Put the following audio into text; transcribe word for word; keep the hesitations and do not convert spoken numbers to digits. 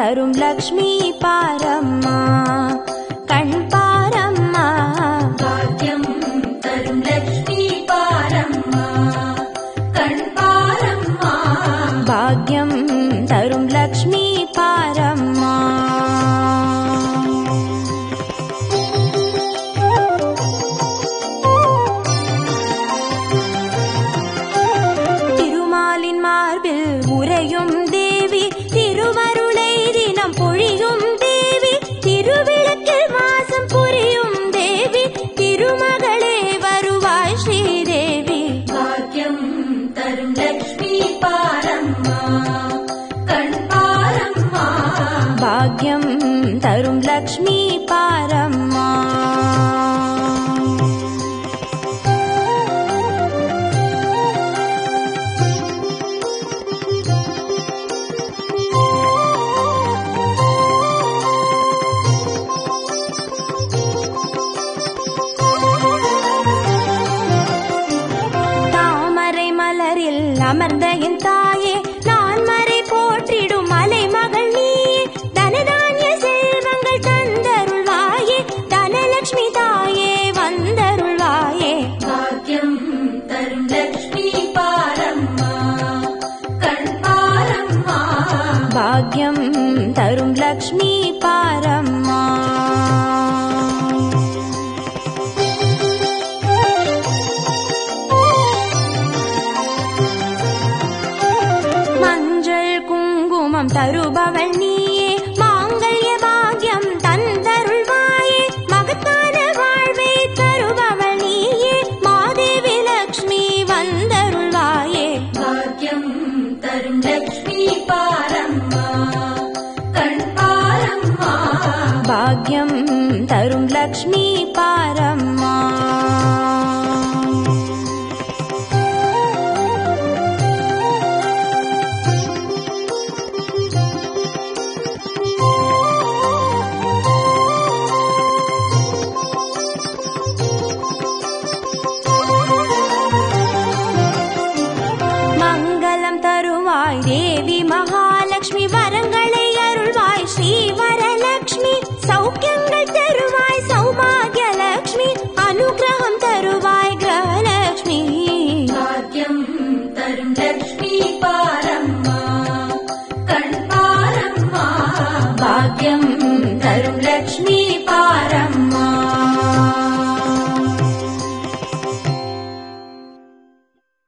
தரும் லக்ஷ்மி பாரம்மா கண் பாரம்மா பாக்கியம் தரும் லக்ஷ்மி பாரம்மா கண் பாரம்மா பாக்யம் தரும் லக்ஷ்மி பாரம்மா திருமாலின் மார்பில் உறையும் தேவி திருவருளை தினம் பொழியும் தேவி திருவிளக்கில் வாசம் புரியும் தேவி திருமகளே வருவாய் ஸ்ரீதேவி பாக்கியம் தரும் லக்ஷ்மி பாரம்மா கண் பாரம்மா பாக்யம் தரும் லக்ஷ்மி பாரம்மா தாமரை மலரில் அமர்ந்த என் தாயே நான் மறை போற்றிடும் மலை மகள் நீயே தனதானிய செல்வங்கள் தந்தருள்வாயே தனலட்சுமி தாயே வந்தருள்வாயே பாக்கியம் தரும் லக்ஷ்மி பாரம்மா கண் பாரம்மா பாக்யம் தரும் லக்ஷ்மி பாரம்மா மஞ்சள் குங்குமம் தருபவள் நீயே மாங்கல்ய பாக்யம் தந்தருள்வாயே மகத்தான வாழ்வை தருபவள் நீயே மாதேவி லக்ஷ்மி வந்தருள்வாயே பாக்கியம் தரும் லக்ஷ்மி பாரம்மா கண் பாரம்மா பாக்யம் தரும் லக்ஷ்மி பாரம்மா மங்களம் தருவாய் தேவி மகாலட்சுமி வரங்களை அருள்வாய் ஸ்ரீ வரலட்சுமி சௌக்கியங்கள் தருவாய் சௌபாகிய லட்சுமி அனுகிரகம் தருவாய் கிரகலட்சுமி பாக்கியம் தரும் லக்ஷ்மி பாரம்மா கண் பாரம்மா பாக்யம்